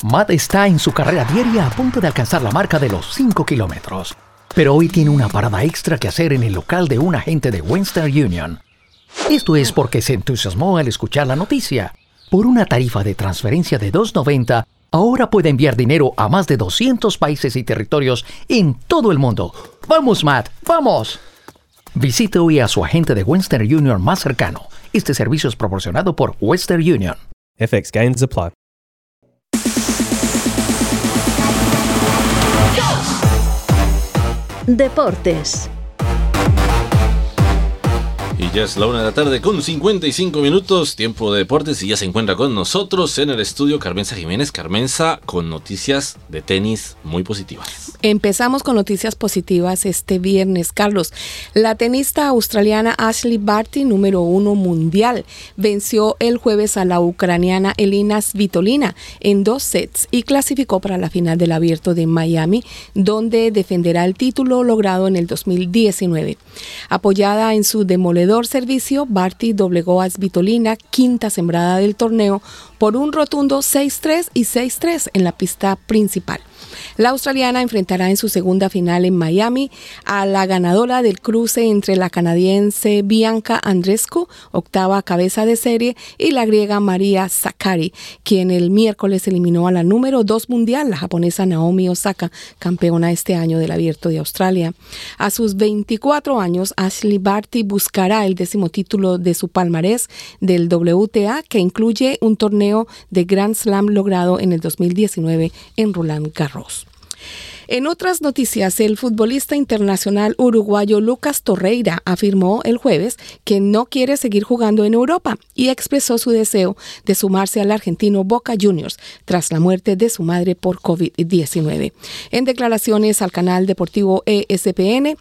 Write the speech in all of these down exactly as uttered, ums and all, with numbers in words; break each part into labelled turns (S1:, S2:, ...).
S1: Matt está en su carrera diaria a punto de alcanzar la marca de los cinco kilómetros. Pero hoy tiene una parada extra que hacer en el local de un agente de Western Union. Esto es porque se entusiasmó al escuchar la noticia. Por una tarifa de transferencia de dos noventa, ahora puede enviar dinero a más de doscientos países y territorios en todo el mundo. ¡Vamos, Matt! ¡Vamos! Visite hoy a su agente de Western Union más cercano. Este servicio es proporcionado por Western Union.
S2: F X gains apply.
S3: Deportes.
S4: Y ya es la una de la tarde con cincuenta y cinco minutos, tiempo de deportes, y ya se encuentra con nosotros en el estudio Carmenza Jiménez. Carmenza, con noticias de tenis muy positivas.
S5: Empezamos con noticias positivas este viernes, Carlos. La tenista australiana Ashley Barty, número uno mundial, venció el jueves a la ucraniana Elina Svitolina en dos sets y clasificó para la final del Abierto de Miami, donde defenderá el título logrado en el dos mil diecinueve. Apoyada en su demoledor servicio, Barty doblegó a Svitolina, quinta sembrada del torneo, por un rotundo seis tres y seis tres en la pista principal. La australiana enfrentará en su segunda final en Miami a la ganadora del cruce entre la canadiense Bianca Andreescu, octava cabeza de serie, y la griega Maria Sakkari, quien el miércoles eliminó a la número dos mundial, la japonesa Naomi Osaka, campeona este año del Abierto de Australia. A sus veinticuatro años, Ashley Barty buscará el décimo título de su palmarés del W T A, que incluye un torneo de Grand Slam logrado en el dos mil diecinueve en Roland Garros. En otras noticias, el futbolista internacional uruguayo Lucas Torreira afirmó el jueves que no quiere seguir jugando en Europa y expresó su deseo de sumarse al argentino Boca Juniors tras la muerte de su madre por covid diecinueve. En declaraciones al canal deportivo E S P N,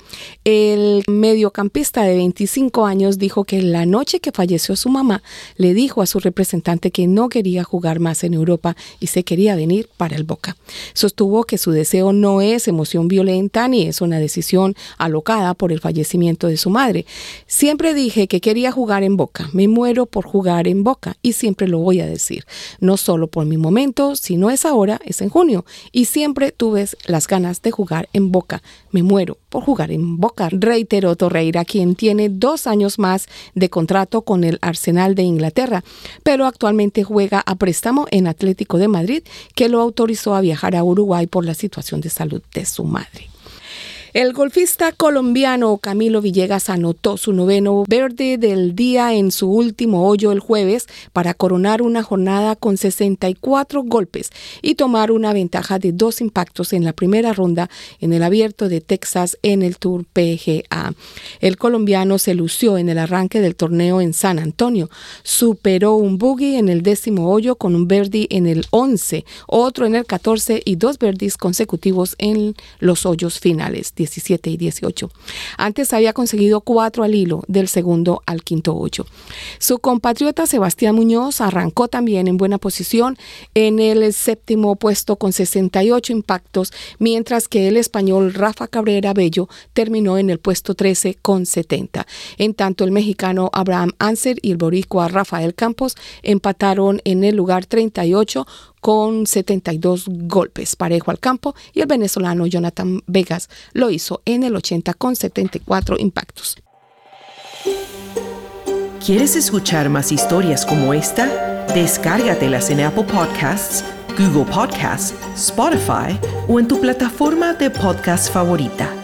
S5: el mediocampista de veinticinco años dijo que la noche que falleció su mamá le dijo a su representante que no quería jugar más en Europa y se quería venir para el Boca. Sostuvo que su deseo no No es emoción violenta ni es una decisión alocada por el fallecimiento de su madre. Siempre dije que quería jugar en Boca. Me muero por jugar en Boca y siempre lo voy a decir. No solo por mi momento, si no es ahora, es en junio. Y siempre tuve las ganas de jugar en Boca. Me muero por jugar en Boca, reiteró Torreira, quien tiene dos años más de contrato con el Arsenal de Inglaterra, pero actualmente juega a préstamo en Atlético de Madrid, que lo autorizó a viajar a Uruguay por la situación de salud de su madre. El golfista colombiano Camilo Villegas anotó su noveno birdie del día en su último hoyo el jueves para coronar una jornada con sesenta y cuatro golpes y tomar una ventaja de dos impactos en la primera ronda en el Abierto de Texas en el Tour P G A. El colombiano se lució en el arranque del torneo en San Antonio. Superó un bogey en el décimo hoyo con un birdie en el once, otro en el catorce y dos birdies consecutivos en los hoyos finales, diecisiete y dieciocho. Antes había conseguido cuatro al hilo del segundo al quinto hoyo. Su compatriota Sebastián Muñoz arrancó también en buena posición en el séptimo puesto con sesenta y ocho impactos, mientras que el español Rafa Cabrera Bello terminó en el puesto trece con setenta. En tanto, el mexicano Abraham Ancer y el boricua Rafael Campos empataron en el lugar treinta y ocho con setenta y dos golpes, parejo al campo, y el venezolano Jonathan Vegas lo hizo en el ochenta con setenta y cuatro impactos.
S6: ¿Quieres escuchar más historias como esta? Descárgatelas en Apple Podcasts, Google Podcasts, Spotify o en tu plataforma de podcast favorita.